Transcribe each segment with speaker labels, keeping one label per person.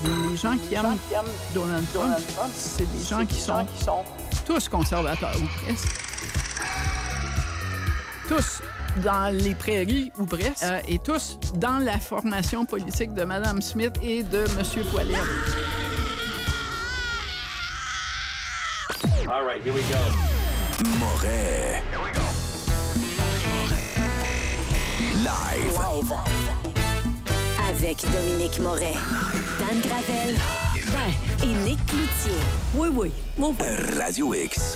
Speaker 1: Les gens qui aiment Donald Trump, c'est des gens qui sont tous conservateurs, ou presque. Tous dans les prairies, ou presque, et tous dans la formation politique de Mme Smith et de M. Poilievre.
Speaker 2: All right, here we go.
Speaker 3: Moret. Here we go. Live.
Speaker 4: Avec Dominique Moret, Dan Gravel et Nick Cloutier.
Speaker 1: Oui.
Speaker 3: Radio X.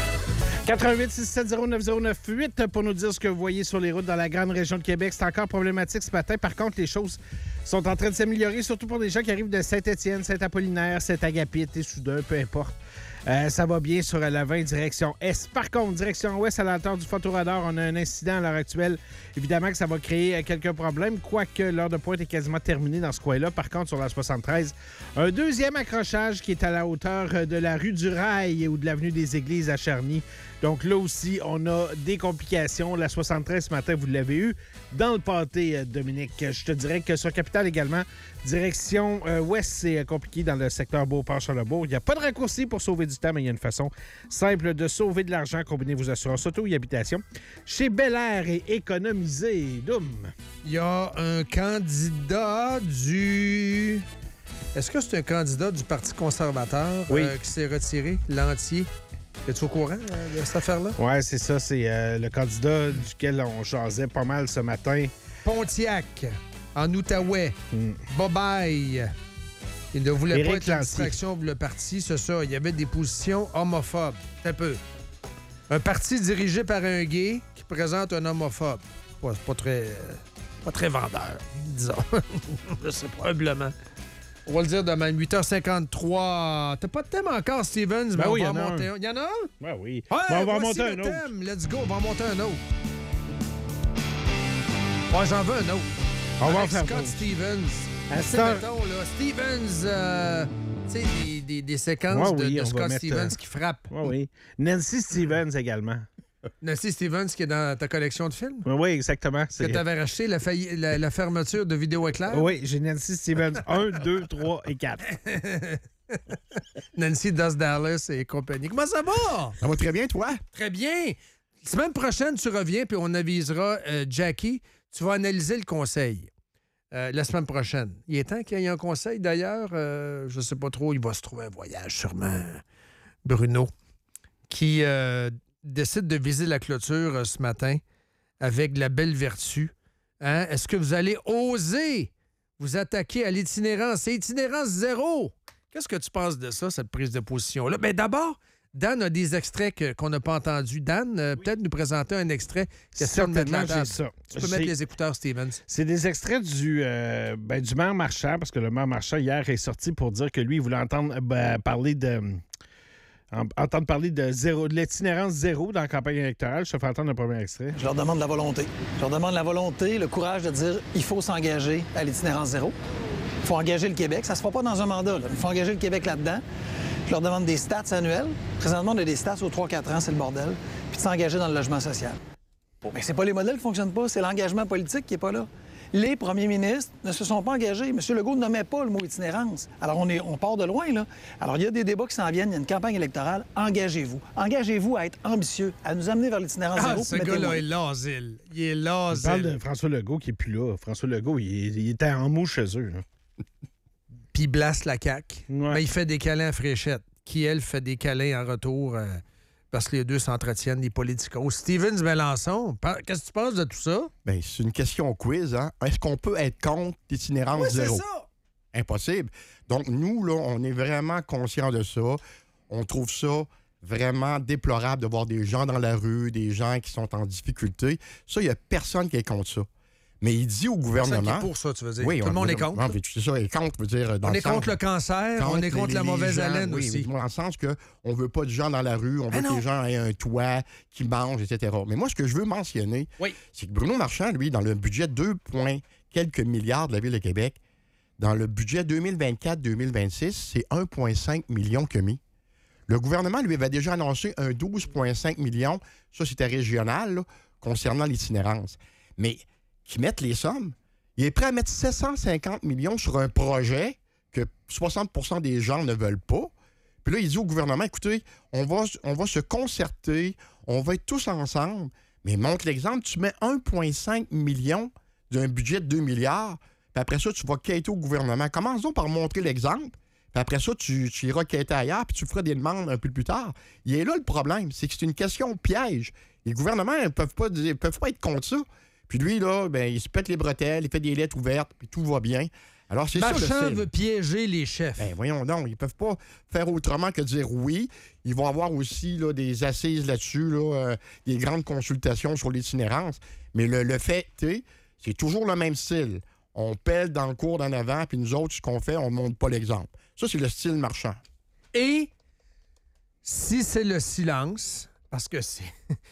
Speaker 5: 88-670-9098 pour nous dire ce que vous voyez sur les routes dans la grande région de Québec. C'est encore problématique ce matin. Par contre, les choses sont en train de s'améliorer, surtout pour des gens qui arrivent de Saint-Étienne, Saint-Apollinaire, Saint-Agapit et Soudain, peu importe. Ça va bien sur la 20 direction Est. Par contre, direction Ouest, à l'entour du photoradar, on a un incident à l'heure actuelle. Évidemment que ça va créer quelques problèmes, quoique l'heure de pointe est quasiment terminée dans ce coin-là. Par contre, sur la 73, un deuxième accrochage qui est à la hauteur de la rue du Rail ou de l'avenue des Églises à Charny. Donc là aussi, on a des complications. La 73 ce matin, vous l'avez eu dans le pâté, Dominique. Je te dirais que sur Capitale également, direction Ouest, c'est compliqué dans le secteur Beauport-Charlebourg. Il n'y a pas de raccourci pour sauver du temps, mais il y a une façon simple de sauver de l'argent. Combinez vos assurances auto et habitation chez Bel Air et économisez. Doum.
Speaker 6: Il y a un candidat du... Est-ce que c'est un candidat du Parti conservateur qui s'est retiré, Lantier? Es-tu au courant de cette affaire-là?
Speaker 5: Oui, c'est ça. C'est le candidat duquel on jasait pas mal ce matin.
Speaker 6: Pontiac, en Outaouais, Bobaye. Il ne voulait pas être une distraction pour le parti, c'est ça. Il y avait des positions homophobes. Un peu. Un parti dirigé par un gay qui présente un homophobe. C'est pas très vendeur, disons. Je sais pas, humblement. On va le dire demain, 8h53. T'as pas de thème encore, Stevens, mais
Speaker 5: oui,
Speaker 6: on va en monter un. Il y en a un?
Speaker 5: Ben oui.
Speaker 6: Ouais,
Speaker 5: on va en
Speaker 6: voici
Speaker 5: monter un
Speaker 6: le
Speaker 5: autre.
Speaker 6: thème. Let's go, on va en monter un autre. Ouais, j'en veux un autre.
Speaker 5: On va en
Speaker 6: Avec
Speaker 5: faire
Speaker 6: Scott
Speaker 5: d'autres.
Speaker 6: Stevens. Mettons, là, Stevens, tu sais, des séquences de Scott Stevens qui frappent.
Speaker 5: Oui. Nancy Stevens également.
Speaker 6: Nancy Stevens qui est dans ta collection de films?
Speaker 5: Oui, exactement.
Speaker 6: Que tu avais racheté la fermeture de Vidéo Éclair?
Speaker 5: Oui, j'ai Nancy Stevens 1, 2, 3 et 4.
Speaker 6: Nancy Does Dallas et compagnie. Comment ça va?
Speaker 7: Ça va très bien, toi?
Speaker 6: Très bien. Semaine prochaine, tu reviens puis on avisera Jackie. Tu vas analyser le conseil la semaine prochaine. Il est temps qu'il y ait un conseil, d'ailleurs. Je ne sais pas trop. Il va se trouver un voyage, sûrement. Bruno, qui décide de viser la clôture ce matin avec de la belle vertu. Hein? Est-ce que vous allez oser vous attaquer à l'itinérance? C'est itinérance zéro. Qu'est-ce que tu penses de ça, cette prise de position-là? Bien, d'abord, Dan a des extraits qu'on n'a pas entendus. Dan, peut-être nous présenter un extrait. Question de mettre la table.
Speaker 5: Ça.
Speaker 6: Tu peux mettre les écouteurs, Stevens.
Speaker 5: C'est des extraits du maire Marchand, parce que le maire Marchand, hier, est sorti pour dire que lui, il voulait entendre parler de l'itinérance zéro dans la campagne électorale. Je te fais entendre le premier extrait.
Speaker 8: Je leur demande la volonté. Je leur demande la volonté, le courage de dire il faut s'engager à l'itinérance zéro. Il faut engager le Québec. Ça se fera pas dans un mandat. Il faut engager le Québec là-dedans. Je leur demande des stats annuels. Présentement, on a des stats aux 3-4 ans, c'est le bordel. Puis de s'engager dans le logement social. Mais c'est pas les modèles qui fonctionnent pas, c'est l'engagement politique qui est pas là. Les premiers ministres ne se sont pas engagés. M. Legault ne nommait pas le mot itinérance. Alors, on part de loin, là. Alors, il y a des débats qui s'en viennent. Il y a une campagne électorale. Engagez-vous. Engagez-vous à être ambitieux, à nous amener vers l'itinérance zéro.
Speaker 6: Ce gars-là est l'asile. Il est l'asile.
Speaker 5: On parle de François Legault qui est plus là. François Legault, il était en mou chez eux.
Speaker 6: Puis il blasse la CAQ.
Speaker 5: Ouais.
Speaker 6: Mais il fait des câlins à Fréchette, qui, elle, fait des câlins en retour parce que les deux s'entretiennent, les politicos. Stevens Mélenchon, qu'est-ce que tu penses de tout ça?
Speaker 7: Bien, c'est une question quiz, hein? Est-ce qu'on peut être contre l'itinérance zéro?
Speaker 6: C'est ça!
Speaker 7: Impossible. Donc, nous, là, on est vraiment conscients de ça. On trouve ça vraiment déplorable de voir des gens dans la rue, des gens qui sont en difficulté. Ça, il n'y a personne qui est contre ça. Mais il dit au gouvernement...
Speaker 6: Personne qui est pour ça, tu veux dire.
Speaker 7: Oui,
Speaker 6: tout le monde est contre.
Speaker 7: Non, c'est ça, est contre, veut dire...
Speaker 6: On est contre le cancer, on est contre la mauvaise haleine aussi.
Speaker 7: Dans le sens qu'on ne veut pas de gens dans la rue, on veut que les gens aient un toit, qui mangent, etc. Mais moi, ce que je veux mentionner, c'est que Bruno Marchand, lui, dans le budget 2 quelques milliards de la Ville de Québec, dans le budget 2024-2026, c'est 1,5 million qu'il a mis. Le gouvernement, lui, avait déjà annoncé un 12,5 millions, ça, c'était régional, là, concernant l'itinérance. Mais qui mettent les sommes, il est prêt à mettre 750 millions sur un projet que 60 des gens ne veulent pas. Puis là, il dit au gouvernement, écoutez, on va se concerter, on va être tous ensemble, mais montre l'exemple, tu mets 1,5 million d'un budget de 2 milliards, puis après ça, tu vas quêter au gouvernement. Commence donc par montrer l'exemple, puis après ça, tu iras quêter ailleurs, puis tu feras des demandes un peu plus tard. Il est là le problème, c'est que c'est une question piège. Les gouvernements ne peuvent pas être contre ça. Puis lui, là, ben, il se pète les bretelles, il fait des lettres ouvertes, puis tout va bien. Alors, c'est ça,
Speaker 6: Marchand veut piéger les chefs.
Speaker 7: Ben, voyons donc, ils peuvent pas faire autrement que dire oui. Ils vont avoir aussi là, des assises là-dessus, là, des grandes consultations sur l'itinérance. Mais le fait, c'est toujours le même style. On pèle dans le cours d'en avant, puis nous autres, ce qu'on fait, on ne montre pas l'exemple. Ça, c'est le style Marchand.
Speaker 6: Et si c'est le silence, parce que c'est...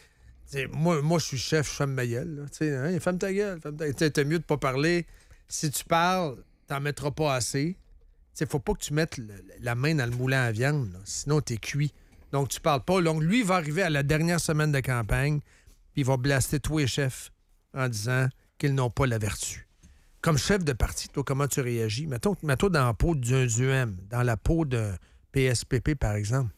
Speaker 6: moi, je suis chef, je ferme ma gueule. Ferme ta gueule, t'es mieux de pas parler. Si tu parles, t'en mettras pas assez. Faut pas que tu mettes la main dans le moulin à viande, là, sinon t'es cuit. Donc, tu parles pas. Donc, lui, il va arriver à la dernière semaine de campagne, puis il va blaster tous les chefs en disant qu'ils n'ont pas la vertu. Comme chef de parti, toi, comment tu réagis? Mets-toi dans la peau d'un UM, dans la peau d'un PSPP, par exemple.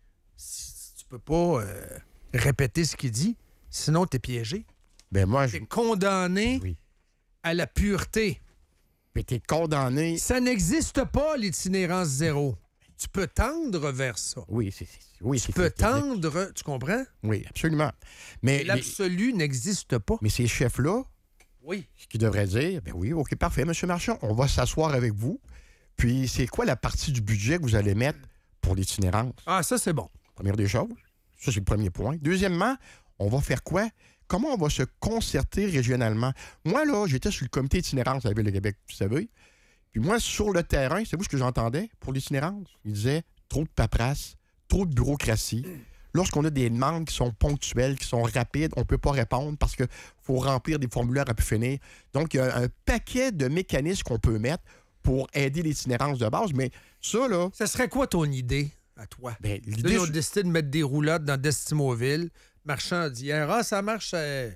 Speaker 6: Si tu peux pas répéter ce qu'il dit, sinon t'es piégé.
Speaker 7: Ben moi,
Speaker 6: T'es condamné à la pureté.
Speaker 7: Mais t'es condamné...
Speaker 6: Ça n'existe pas, l'itinérance zéro. Tu peux tendre vers ça.
Speaker 7: Oui,
Speaker 6: tu peux tendre, tu comprends?
Speaker 7: Oui, absolument. Mais
Speaker 6: l'absolu n'existe pas.
Speaker 7: Mais ces chefs-là, ce qu'ils devraient dire, ben oui, OK, parfait, M. Marchand, on va s'asseoir avec vous. Puis, c'est quoi la partie du budget que vous allez mettre pour l'itinérance?
Speaker 6: Ah, ça, c'est bon.
Speaker 7: Première des choses. Ça, c'est le premier point. Deuxièmement, on va faire quoi? Comment on va se concerter régionalement? Moi, là, j'étais sur le comité itinérance à la Ville de Québec, vous savez. Puis moi, sur le terrain, c'est vous ce que j'entendais pour l'itinérance? Il disait trop de paperasse, trop de bureaucratie. Lorsqu'on a des demandes qui sont ponctuelles, qui sont rapides, on ne peut pas répondre parce qu'il faut remplir des formulaires à pu finir. Donc, il y a un paquet de mécanismes qu'on peut mettre pour aider l'itinérance de base. Mais ça, là...
Speaker 6: Ça serait quoi ton idée à toi?
Speaker 7: Ben,
Speaker 6: l'idée, ils ont décidé de mettre des roulottes dans Destimoville. Marchand a dit hier, ça marche.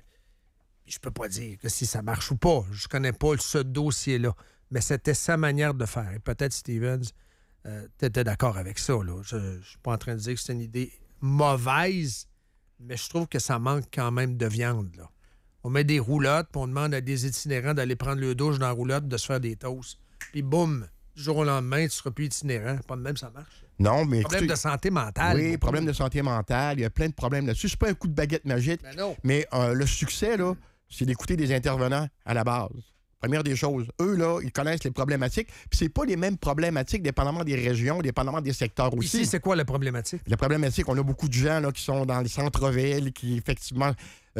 Speaker 6: Je peux pas dire que si ça marche ou pas. Je connais pas ce dossier-là. Mais c'était sa manière de faire. Et peut-être, Stevens, t'étais d'accord avec ça. Là. Je suis pas en train de dire que c'est une idée mauvaise, mais je trouve que ça manque quand même de viande. Là. On met des roulottes, puis on demande à des itinérants d'aller prendre le douche dans la roulotte, de se faire des toasts. Puis boum, du jour au lendemain, tu seras plus itinérant. Pas de même, ça marche.
Speaker 7: Non, mais
Speaker 6: problème de santé mentale.
Speaker 7: Oui, problème de santé mentale. Il y a plein de problèmes là-dessus. C'est pas un coup de baguette magique.
Speaker 6: Ben non.
Speaker 7: Mais le succès, là, c'est d'écouter des intervenants à la base. Première des choses, eux, là, ils connaissent les problématiques. Puis c'est pas les mêmes problématiques dépendamment des régions, dépendamment des secteurs aussi.
Speaker 6: Ici, c'est quoi la problématique?
Speaker 7: La problématique, on a beaucoup de gens là, qui sont dans les centres-villes, qui, effectivement,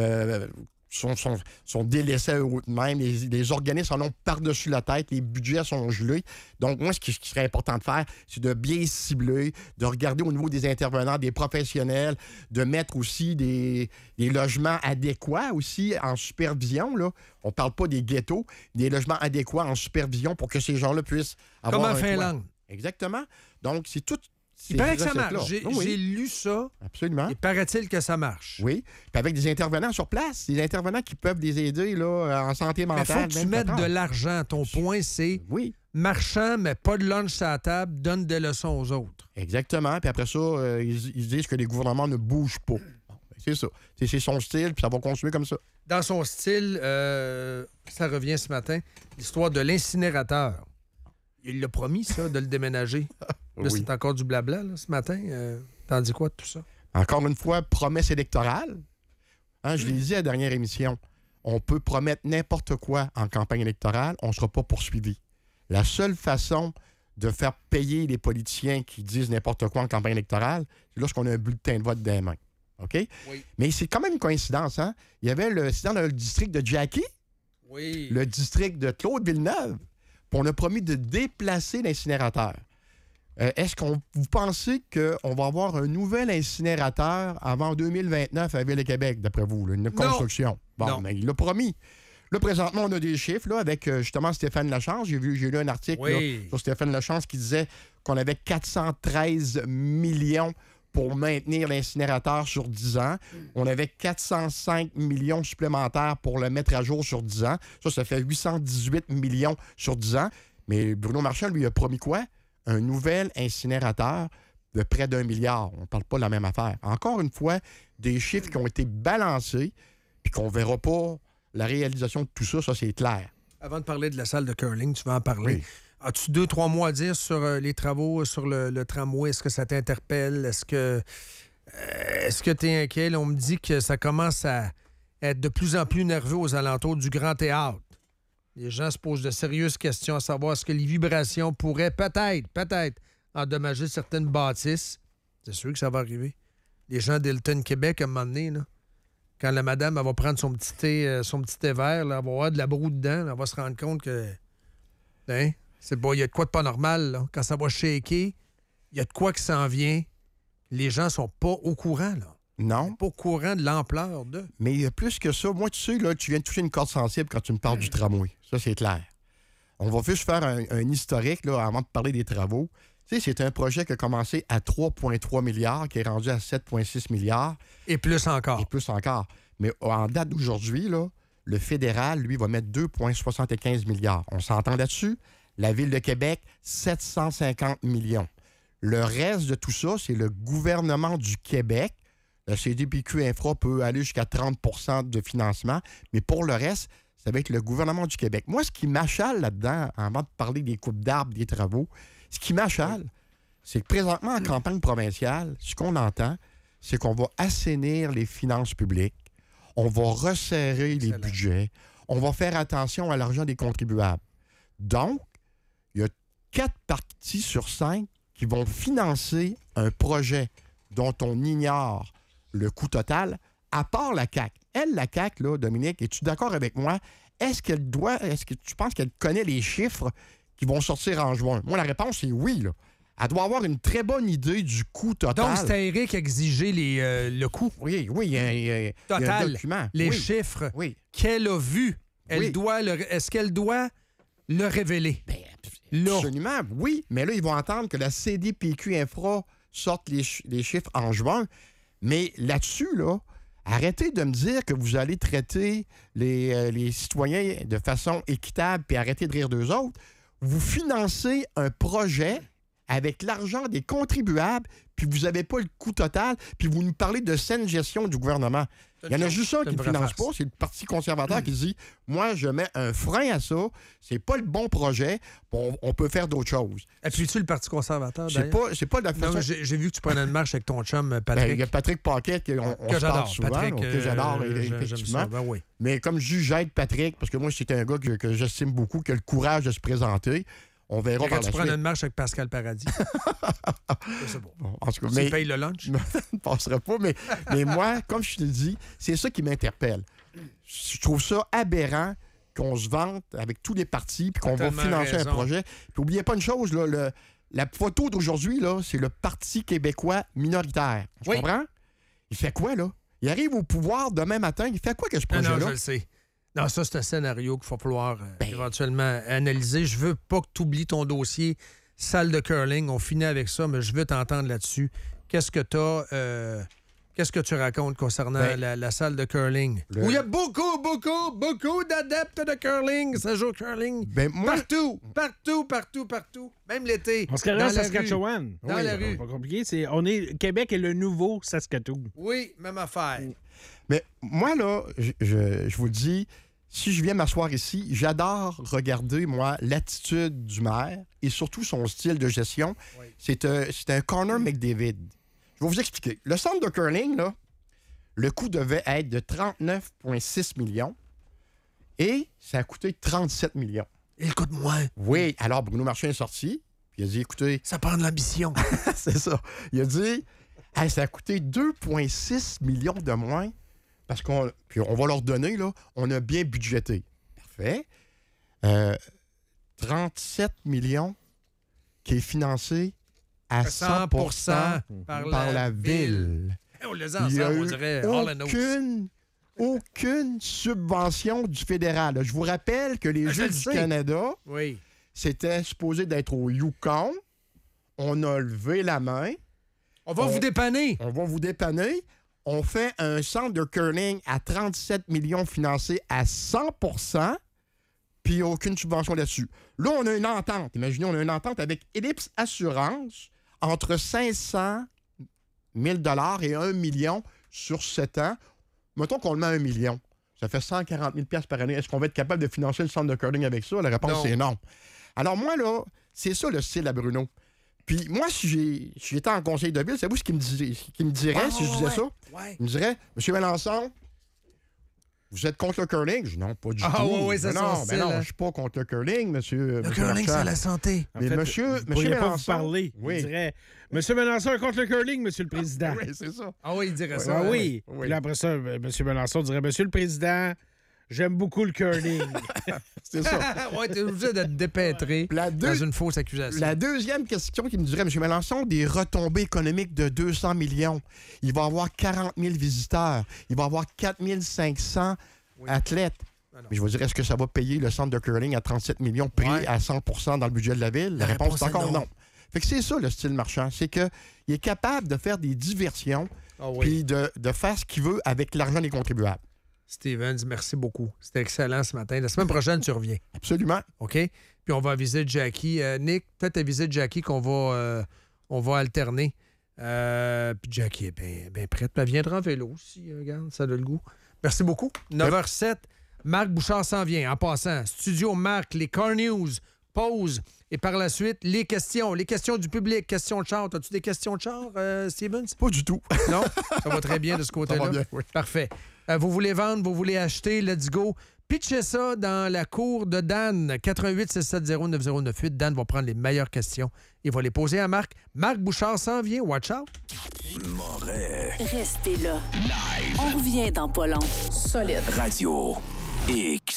Speaker 7: sont délaissés à eux-mêmes. Les organismes en ont par-dessus la tête. Les budgets sont gelés. Donc, moi, ce qui serait important de faire, c'est de bien cibler, de regarder au niveau des intervenants, des professionnels, de mettre aussi des logements adéquats aussi en supervision. Là. On ne parle pas des ghettos, des logements adéquats en supervision pour que ces gens-là puissent avoir
Speaker 6: comme en
Speaker 7: un
Speaker 6: Finlande.
Speaker 7: toit. Exactement. Donc, c'est tout...
Speaker 6: Il paraît que ça marche. J'ai lu ça.
Speaker 7: Absolument.
Speaker 6: Il paraît-il que ça marche.
Speaker 7: Oui. Puis avec des intervenants sur place, des intervenants qui peuvent les aider là, en santé mentale.
Speaker 6: Il faut que tu mettes de l'argent. Ton point, c'est Marchand, mais pas de lunch à la table, donne des leçons aux autres.
Speaker 7: Exactement. Puis après ça, ils disent que les gouvernements ne bougent pas. Bon, c'est ça. C'est son style, puis ça va continuer comme ça.
Speaker 6: Dans son style, ça revient ce matin, l'histoire de l'incinérateur. Il l'a promis, ça, de le déménager. Là, c'est encore du blabla, là, ce matin. T'en dis quoi de tout ça?
Speaker 7: Encore une fois, promesse électorale. Hein, je l'ai dit à la dernière émission. On peut promettre n'importe quoi en campagne électorale, on ne sera pas poursuivi. La seule façon de faire payer les politiciens qui disent n'importe quoi en campagne électorale, c'est lorsqu'on a un bulletin de vote dans les mains. OK?
Speaker 6: Oui.
Speaker 7: Mais c'est quand même une coïncidence, hein? Il y avait c'est dans le district de Jackie, le district de Claude Villeneuve, puis on a promis de déplacer l'incinérateur. Est-ce que vous pensez qu'on va avoir un nouvel incinérateur avant 2029 à la Ville de Québec, d'après vous, là, une construction? Bon, mais il l'a promis. Là, présentement, on a des chiffres là, avec justement Stéphane Lachance. J'ai lu un article là, sur Stéphane Lachance qui disait qu'on avait 413 millions pour maintenir l'incinérateur sur 10 ans. On avait 405 millions supplémentaires pour le mettre à jour sur 10 ans. Ça fait 818 millions sur 10 ans. Mais Bruno Marchand, lui, a promis quoi? Un nouvel incinérateur de près d'1 milliard. On ne parle pas de la même affaire. Encore une fois, des chiffres qui ont été balancés puis qu'on ne verra pas la réalisation de tout ça, ça, c'est clair.
Speaker 6: Avant de parler de la salle de curling, tu vas en parler.
Speaker 7: Oui.
Speaker 6: As-tu 2-3 mots à dire sur les travaux sur le tramway? Est-ce que ça t'interpelle? Est-ce que tu es inquiet? Là, on me dit que ça commence à être de plus en plus nerveux aux alentours du Grand Théâtre. Les gens se posent de sérieuses questions à savoir est-ce que les vibrations pourraient peut-être endommager certaines bâtisses. C'est sûr que ça va arriver. Les gens d'Hilton, Québec, à un moment donné, là, quand la madame elle va prendre son petit thé vert, là, elle va avoir de la broue dedans, là, elle va se rendre compte que... Hein? C'est bon, il y a de quoi de pas normal, là. Quand ça va shaker, il y a de quoi qui s'en vient. Les gens sont pas au courant, là.
Speaker 7: Non.
Speaker 6: Pas au courant de l'ampleur de...
Speaker 7: Mais il y a plus que ça. Moi, tu sais, là, tu viens de toucher une corde sensible quand tu me parles du tramway. Ça, c'est clair. On va juste faire un historique là, avant de parler des travaux. Tu sais, c'est un projet qui a commencé à 3,3 milliards, qui est rendu à 7,6 milliards.
Speaker 6: Et plus encore.
Speaker 7: Et plus encore. Mais en date d'aujourd'hui, là, le fédéral, lui, va mettre 2,75 milliards. On s'entend là-dessus? La Ville de Québec, 750 millions. Le reste de tout ça, c'est le gouvernement du Québec. Le CDPQ Infra peut aller jusqu'à 30 % de financement, mais pour le reste, ça va être le gouvernement du Québec. Moi, ce qui m'achale là-dedans, avant de parler des coupes d'arbres, des travaux, ce qui m'achale, c'est que présentement, en campagne provinciale, ce qu'on entend, c'est qu'on va assainir les finances publiques, on va resserrer les budgets, on va faire attention à l'argent des contribuables. Donc, il y a 4 parties sur 5 qui vont financer un projet dont on ignore le coût total, à part la CAQ. Elle, la CAQ, là, Dominique, es-tu d'accord avec moi? Est-ce que tu penses qu'elle connaît les chiffres qui vont sortir en juin? Moi, la réponse est oui, là. Elle doit avoir une très bonne idée du coût total.
Speaker 6: Donc, c'était Éric qui exigeait le coût.
Speaker 7: Oui, il y a un document.
Speaker 6: Les chiffres qu'elle a vus. Est-ce qu'elle doit le révéler?
Speaker 7: Absolument, oui. Mais là, ils vont entendre que la CDPQ Infra sorte les chiffres en juin. Mais là-dessus, là, arrêtez de me dire que vous allez traiter les citoyens de façon équitable puis arrêtez de rire d'eux autres. Vous financez un projet avec l'argent des contribuables, puis vous n'avez pas le coût total, puis vous nous parlez de saine gestion du gouvernement. Il y en a juste un qui ne finance pas, c'est le Parti conservateur qui dit « Moi, je mets un frein à ça, c'est pas le bon projet, on peut faire d'autres choses. »
Speaker 6: Appuies-tu le Parti conservateur, d'ailleurs?
Speaker 7: C'est pas de la façon...
Speaker 6: Non, j'ai vu que tu prenais une marche avec ton chum, Patrick.
Speaker 7: Il y a Patrick Paquet, on se parle souvent,
Speaker 6: Patrick,
Speaker 7: que j'adore, effectivement.
Speaker 6: Ça, oui.
Speaker 7: Mais comme je dis, j'aide Patrick, parce que moi, c'est un gars que j'estime beaucoup, qui a le courage de se présenter. On verra par la suite.
Speaker 6: Tu prends une marche avec Pascal Paradis. C'est bon.
Speaker 7: En tout cas,
Speaker 6: tu payes le lunch?
Speaker 7: Ça ne passera pas, mais moi, comme je te le dis, c'est ça qui m'interpelle. Je trouve ça aberrant qu'on se vante avec tous les partis puis qu'on va financer un projet. Puis n'oubliez pas une chose, là, la photo d'aujourd'hui, là, c'est le Parti québécois minoritaire. Tu comprends? Il fait quoi, là? Il arrive au pouvoir demain matin, il fait quoi que ce projet-là?
Speaker 6: Non, je le sais. Non, ça, c'est un scénario qu'il va falloir éventuellement analyser. Je veux pas que tu oublies ton dossier salle de curling. On finit avec ça, mais je veux t'entendre là-dessus. Qu'est-ce que tu racontes concernant la salle de curling? Où il y a beaucoup d'adeptes de curling. Ça joue au curling partout. Même l'été.
Speaker 5: On se carré à Saskatchewan.
Speaker 6: Dans la rue.
Speaker 5: C'est pas compliqué. Québec est le nouveau Saskatoon.
Speaker 6: Oui, même affaire.
Speaker 7: Mais moi, là, je vous le dis, si je viens m'asseoir ici, j'adore regarder, moi, l'attitude du maire et surtout son style de gestion. Oui. C'est un Connor McDavid. Je vais vous expliquer. Le centre de curling, là, le coût devait être de 39,6 millions et ça a coûté 37 millions.
Speaker 6: Il coûte moins.
Speaker 7: Oui. Alors, Bruno Marchand est sorti, puis il a dit, écoutez...
Speaker 6: Ça prend de l'ambition.
Speaker 7: C'est ça. Il a dit, ça a coûté 2,6 millions de moins. Parce qu'on va leur donner, là, on a bien budgété. Parfait. 37 millions qui est financé à 100% par la ville.
Speaker 6: On les ensemble, on dirait
Speaker 7: aucune subvention du fédéral. Je vous rappelle que les Jeux du Canada, c'était supposé d'être au Yukon. On a levé la main.
Speaker 6: On va vous dépanner.
Speaker 7: On va vous dépanner. On fait un centre de curling à 37 millions financé à 100%. puis aucune subvention là-dessus. Là, on a une entente. Imaginez, on a une entente avec Ellipse Assurance entre 500 000 $ et 1 million sur 7 ans. Mettons qu'on le met à 1 million. Ça fait 140 000 $ par année. Est-ce qu'on va être capable de financer le centre de curling avec ça? La réponse, c'est non. Alors moi, là, c'est ça le style à Bruno. Puis moi, si j'étais en conseil de ville, c'est vous ce qu'il me dirait si je disais ça? Ouais. Il me dirait, M. Mélenchon, vous êtes contre le curling? Je dis non, pas du tout.
Speaker 6: Oui, c'est ça.
Speaker 7: Non, je suis pas contre le curling, monsieur.
Speaker 6: Le curling, c'est la santé.
Speaker 7: Mais monsieur Mélenchon.
Speaker 5: Pas vous parler.
Speaker 7: Oui.
Speaker 5: Il dirait, Monsieur Mélenchon est contre le curling, monsieur le président.
Speaker 7: Oui, c'est ça.
Speaker 6: Ah oui, il dirait ça.
Speaker 5: Ah oui. Puis là, après ça, monsieur Mélenchon dirait, monsieur le président, j'aime beaucoup le curling.
Speaker 7: C'est ça.
Speaker 6: Oui, t'es obligé de te dépêtrer dans une fausse accusation.
Speaker 7: La deuxième question qu'il me dirait, M. Mélenchon, des retombées économiques de 200 millions. Il va avoir 40 000 visiteurs. Il va avoir 4 500 athlètes. Mais je vous dirais, est-ce que ça va payer le centre de curling à 37 millions pris à 100 % dans le budget de la ville? La réponse est encore non. Fait que c'est ça, le style marchand. C'est qu'il est capable de faire des diversions puis de faire ce qu'il veut avec l'argent des contribuables.
Speaker 6: Stevens, merci beaucoup. C'était excellent ce matin. La semaine prochaine, tu reviens.
Speaker 7: Absolument.
Speaker 6: OK? Puis on va aviser Jackie. Nick, peut-être aviser Jackie qu'on va, on va alterner. Puis Jackie est bien prête. Elle viendra en vélo si, regarde, ça a le goût. Merci beaucoup. 9h07, Marc Bouchard s'en vient. En passant, Studio Marc, les Car News, pause. Et par la suite, les questions du public, questions de char. As-tu des questions de char, Stevens?
Speaker 7: Pas du tout.
Speaker 6: Non? Ça va très bien de ce côté-là.
Speaker 7: Ça va bien, oui.
Speaker 6: Parfait. Vous voulez vendre, vous voulez acheter, let's go. Pitchez ça dans la cour de Dan, 88-670-9098. Dan va prendre les meilleures questions. Il va les poser à Marc. Marc Bouchard s'en vient. Watch out.
Speaker 4: Restez là. On revient dans pas long.
Speaker 3: Radio X.